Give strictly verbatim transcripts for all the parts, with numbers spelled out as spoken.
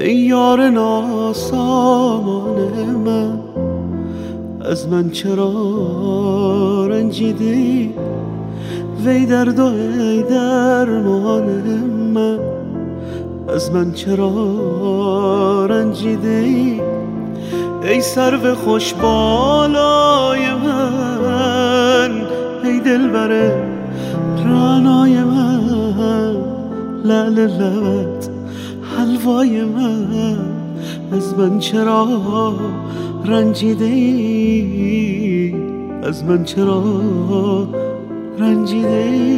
ای یار ناسامان من، از من چرا رنجیدی؟ وی درد و ای درمان من، از من چرا رنجیدی؟ ای سرو خوش بالای من، ای دلبر رعنای من، لعل لبت حلوای من، از من چرا رنجیدی؟ از من چرا رنجیدی؟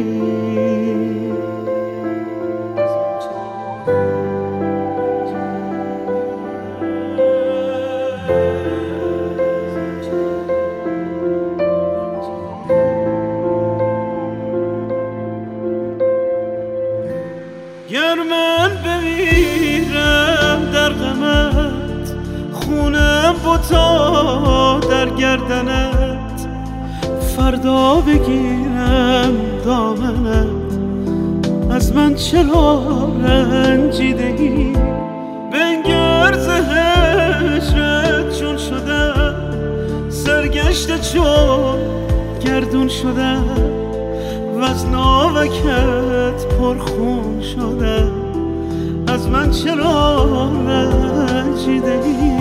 گر من بمیرم در غمت، خونم بتا در گردنت، فردا بگیرم دامنت، از من چرا رنجیدی؟ بنگر ز هجرت چون شدم، سرگشته چون گردون شدم، وز ناوکت پرخون شدم، از من چرا رنجیدی؟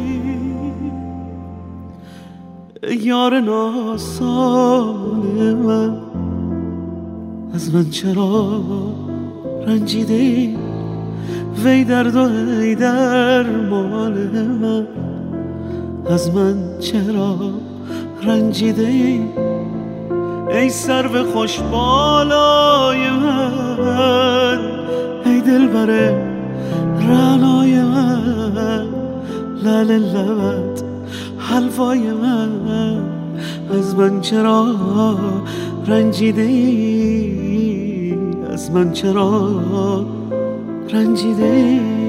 ای یار ناسان من، از من چرا رنجیدی؟ وی درد و ای درمان من، از من چرا رنجیدی؟ ای سرو خوش بالای من، ای دلبر رعنای من، لعل لبت حلوای من، از من چرا رنجیدی؟ از من چرا رنجیدی؟